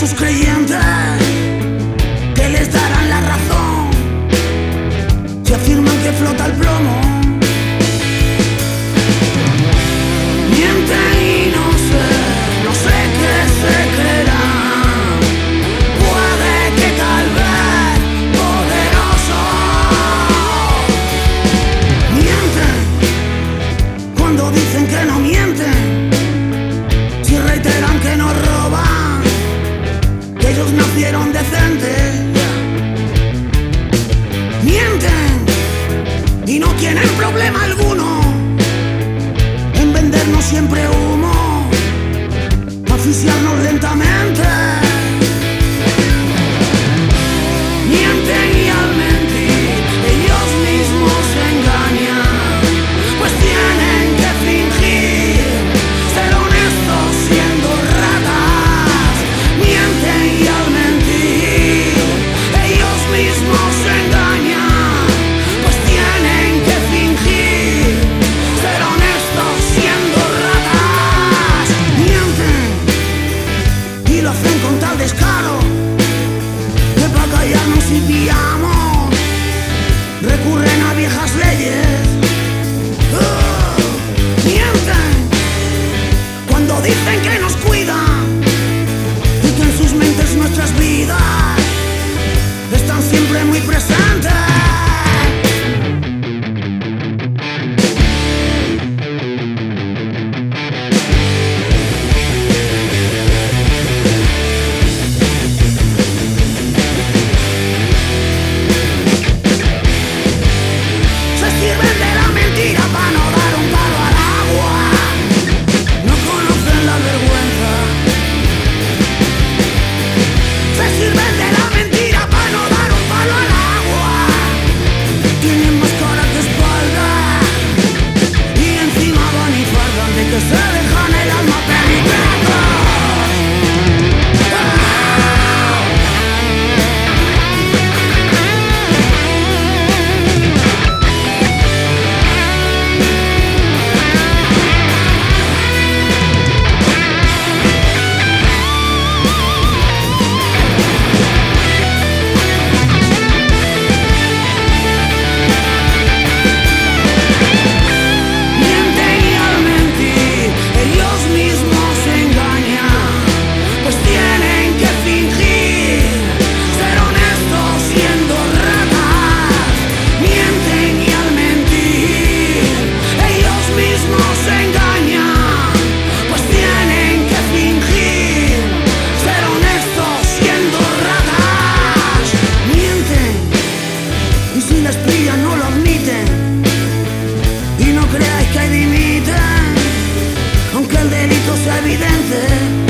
sus creyentes que les darán la razón si afirman que flota el plomo. Mienten y no sé qué se creerán. Puede que tal vez poderosos. Mienten cuando dicen que no mienten, si reiteran que no roban, que ellos nacieron decentes. Mienten y no tienen problema alguno en vendernos siempre humo, asfixiarnos lentamente. Mienten y al mentir ellos mismos se engañan, pues tienen que fingir ser honestos siendo ratas. Mienten y al mentir ellos mismos se engañan, pues tienen que fingir ser honestos siendo ratas. Mienten y lo hacen con tal descaro que para callarnos y pillamos recurren a viejas leyes. Mienten cuando dicen que nos cuidan y que en sus mentes nuestras vidas están siempre muy presentes. Se sirven de la mentira para no dar un palo al agua. No conocen la vergüenza. Se sirven de la mentira para no dar un palo al agua. Tienen más cara que espalda y encima van y fardan de que se dejan el alma pedazos. Mienten y al mentir ellos mismos se engañan, pues tienen que fingir ser honestos siendo ratas. Mienten y al mentir ellos mismos se engañan, pues tienen que fingir ser honestos siendo ratas. Mienten y si les pillan no lo admiten. Y no creáis que ahí dimiten, aunque el delito sea evidente.